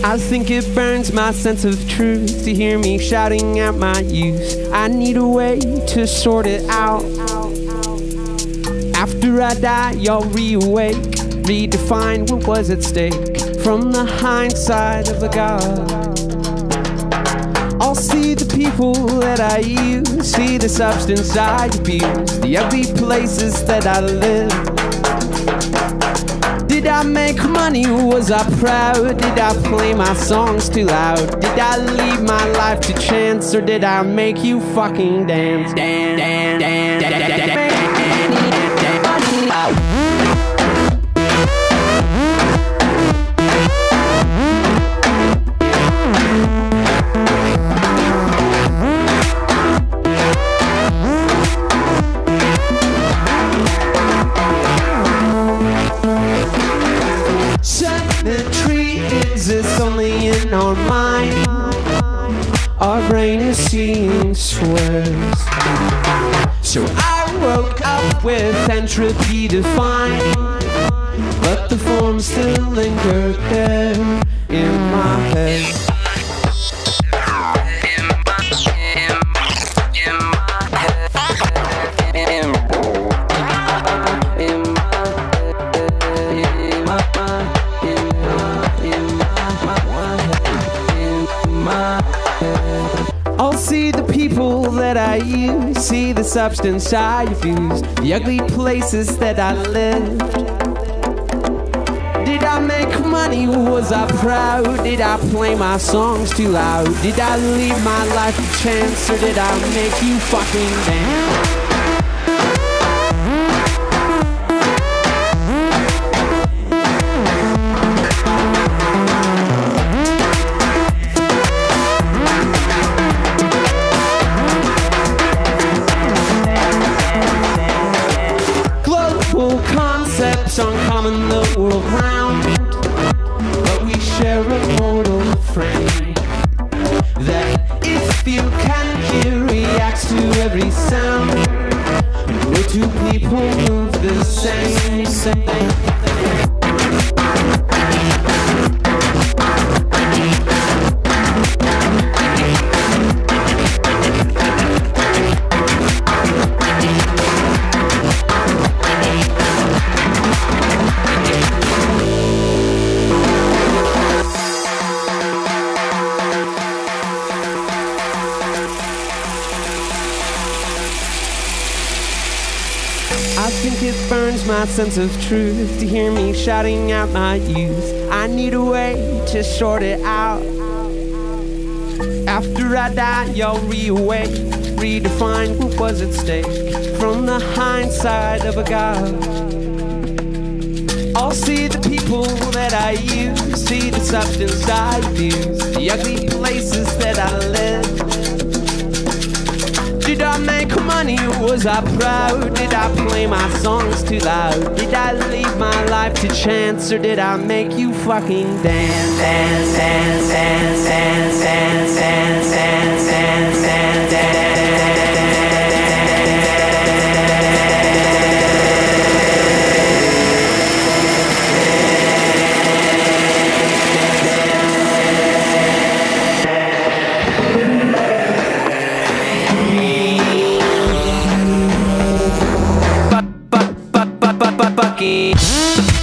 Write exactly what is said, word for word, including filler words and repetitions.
I think it burns my sense of truth to hear me shouting out my youth. I need a way to sort it out. After I die, y'all reawake, redefine what was at stake from the hindsight of a god. I'll see the people that I use, see the substance I abuse, the ugly places that I live. Did I make money? Was I proud? Did I play my songs too loud? Did I leave my life to chance, or did I make you fucking dance? Dance, dance, dance, dance, dance, dance. Symmetry exists only in our mind. Our brain is seeing swerves. So I woke up with entropy defined, but the form still lingered there in my head. I'll see the people that I use, see the substance I abuse, the ugly places that I lived. Did I make money? Was I proud? Did I play my songs too loud? Did I leave my life to chance, or did I make you fucking dance? Concepts uncommon the world round, but we share a mortal frame that, if you can hear, reacts to every sound. No two people move the same, same. I think it burns my sense of truth to hear me shouting out my youth. I need a way to sort it out. After I die, y'all reawake, redefine what was at stake from the hindsight of a god. I'll see the people that I use, see the substance I abuse, the ugly places that I live. Did I make money? Was I proud? Did I play my songs too loud? Did I leave my life to chance, or did I make you fucking dance? Dance, dance, dance, dance, dance, dance, dance, dance, dance, dance. Bucky.